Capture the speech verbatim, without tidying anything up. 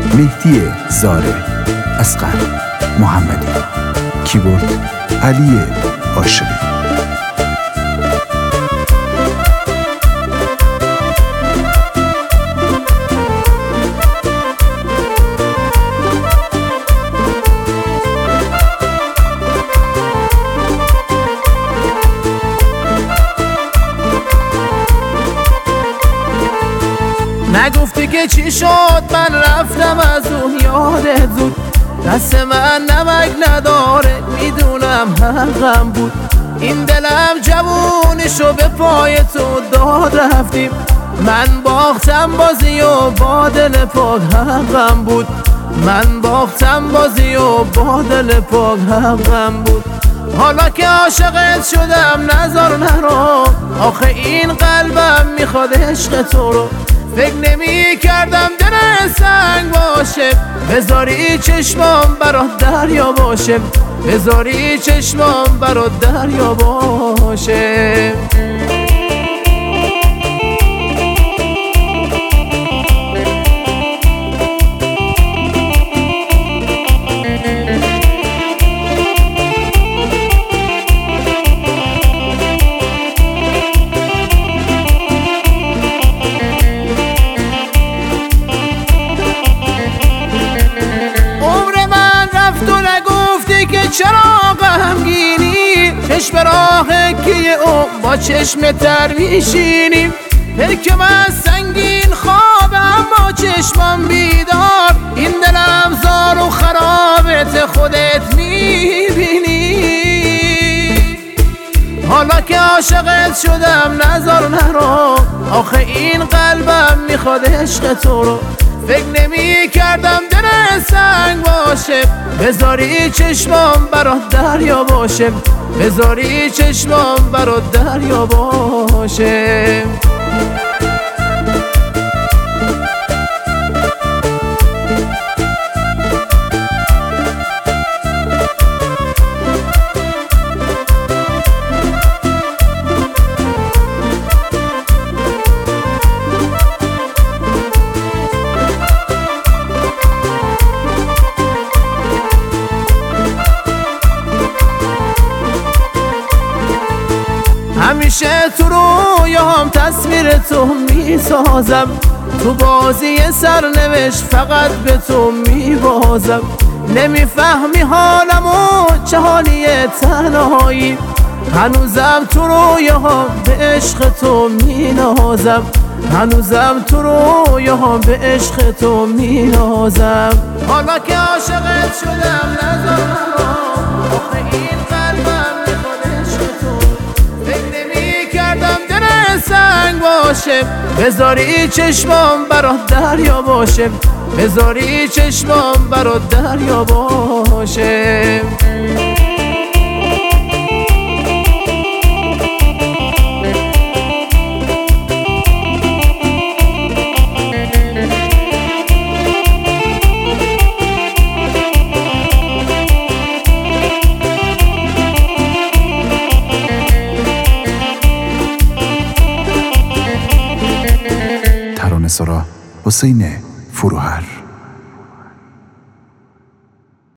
مهدی زاره، اصغر محمدی، کیبورد علی عاشقی. نگفتی که چی شد من رفتم از اون یادت زود، دست من نمک نداره میدونم حقم بود، این دلم جوونشو به پای تو داد رفتیم، من باختم بازی و با دل پاک حقم بود، من باختم بازی و با دل پاک حقم بود. حالا که عاشقت شدم نذار نرو، آخه این قلبم میخواد عشق تو رو، فکر نمی کردم دل سنگ باشه، بذاری چشمام برات دریا باشه، بذاری چشمام برات دریا باشه. چرا غمگینی چشم راه کیه او با چشم تر میشینیم، پلک من سنگین خواب اما چشمم بیدار، این دلم زار و خرابت خودت میبینی. حالا که عاشقت شدم نذار نرو، آخه این قلبم میخواد عشق تو رو، فکر نمی کردم دل سنگ باشه، بذاری چشمام برات دریا باشه، بذاری چشمام برات دریا باشه. همیشه تو رویام تصویر تو میسازم، تو بازی سرنوشت فقط به تو میبازم، نمیفهمی حالمو چه حالیه تنهایی، هنوزم تو رویام به عشق تو مینازم، هنوزم تو رویام به عشق تو مینازم. حالا که عاشقت شدم نذار نرو، آخه این قلبم میخواد عشق تو، فکر نمی کردم دل سنگ باشه، بذاری چشمام برات دریا باشه، بذاری چشمام برات دریا باشه. ترانه‌سرا حسین فروهر.